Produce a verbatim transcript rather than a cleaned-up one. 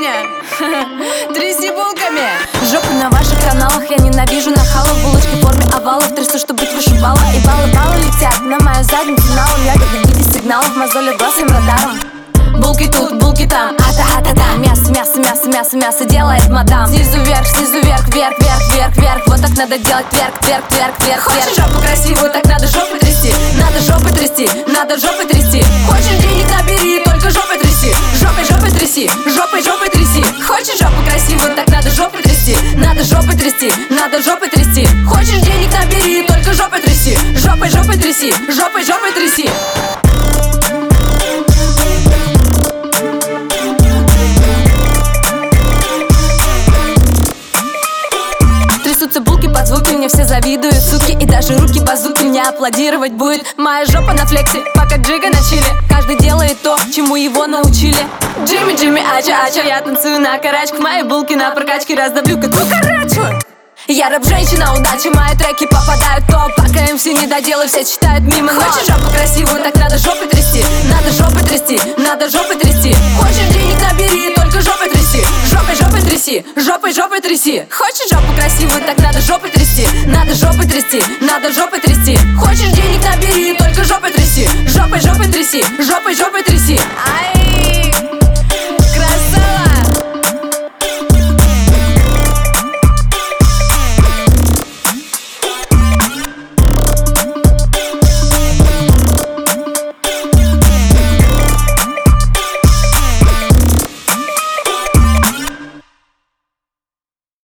меня. Тряси булками. Жопы на ваших каналах, я ненавижу нахалов. Булочки в форме овалов, трясу, чтобы быть выше балла. И баллы-баллы летят на мою задницу налом. Я как в виде сигналов, мозолят глаз своим радаром. Булки тут, булки там, ата-ата-та. Мясо, мясо, мясо, мясо, мясо делает мадам. Снизу вверх, снизу вверх, вверх, вверх, вверх, вверх. Вот так надо делать, вверх, вверх, вверх, вверх. Хочешь жопу красивую, так надо жопу трясти. Надо жопы трясти, надо жопы трясти. Хочешь денег набери, только жопой тряси. Жопой, жопой тряси, жопой, жопой тряси. Хочешь жопу красивую, так надо жопу трясти. Надо жопой трясти, надо жопой трясти. Хочешь денег набери, только жопой тряси. Жопой, жопой тряси, жопой, жопой тряси. Трясутся булки под звуки, мне все завидуют, суки. И даже руки базуки мне аплодировать будет. Моя жопа на флексе, пока Джига на чиле. Каждый делает то, чему его научили. Джимми, Джимми, ача, ача. Я танцую на карачках, мои булки на прокачке раздавлю как кукарачу. Я рэп-женщина, удачи, мои треки попадают в топ. Пока эм си не доделай, все читают мимо. Хочешь жопу красивую, так надо жопой трясти. Надо жопой трясти, надо жопой трясти. Хочешь денег набери, только жопой тряси. Жопой, жопой тряси, жопой, жопой тряси. Хочешь жопу красивую, так надо жопой трясти. Надо жопой трясти, надо жопой трясти. Хочешь денег набери, только жопой тряси. Жопой, жопой тряси, жопой, жопой тряси. Ай.